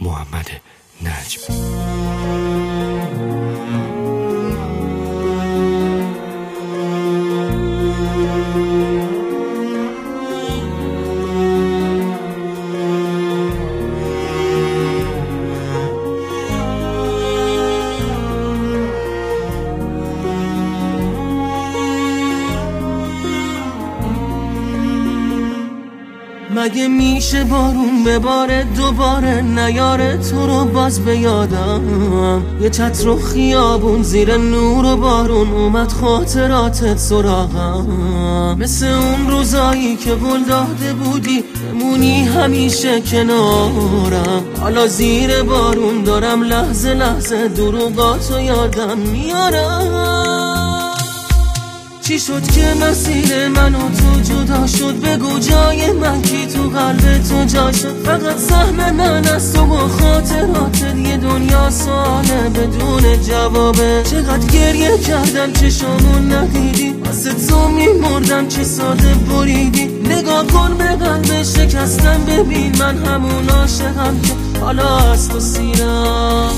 محمد نجم. مگه میشه بارون بباره دوباره نیاره تو رو باز به یادم؟ یه چتر و خیابون زیر نور و بارون اومد خاطراتت سراغم، مثل اون روزایی که قول داده بودی بمونی همیشه کنارم. حالا زیر بارون دارم لحظه لحظه دروغاتو یادم میارم. چی شد که مسیر من و تو جدا شد؟ بگو جای من کی تو قلب تو جا شد؟ فقط سهم من از تو و خاطراتت یه دنیا ساله بدون جوابه. چقدر گریه کردم چشامون ندیدی، واسه تو میمردم چه ساده بریدی. نگاه کن به قلب شکستم، ببین من همون عاشقم که حالا از تو سیرم.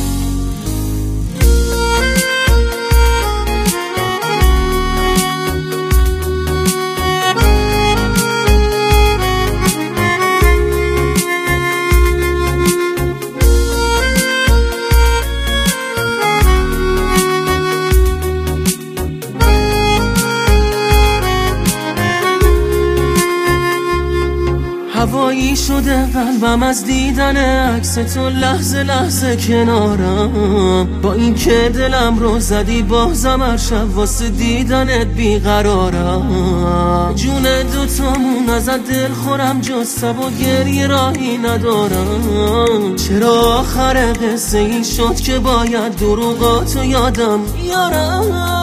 هوایی شده قلبم از دیدن عکس تو لحظه لحظه کنارم. با این که دلم رو زدی بازم هر شب واسه دیدنت بیقرارم. جون دوتامون ازت دل خورم، جز تب و گریه راهی ندارم. چرا آخر قصه این شد که باید دروغاتو یادم بیارم؟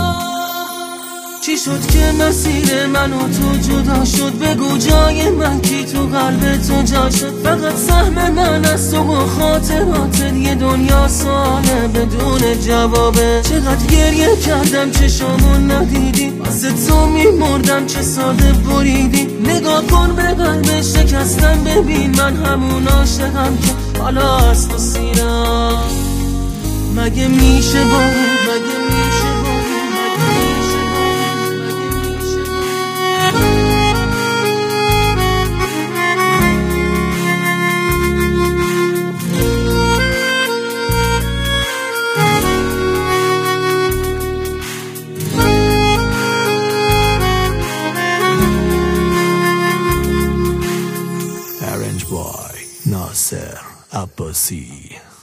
چی شد که مسیر من و تو جدا شد؟ بگو جای من کی تو قلب تو جا شد؟ فقط سهم من از تو و خاطراتت یه دنیا ساله بدون جوابه. چقدر گریه کردم چشامون ندیدی، واسه تو میمردم چه ساده بریدی. نگاه کن به قلب شکستم، ببین من همون عاشقم که حالا از تو سیرم. مگه میشه بارون، مگه میشه بارون، Arranged by Nasser Abbasi.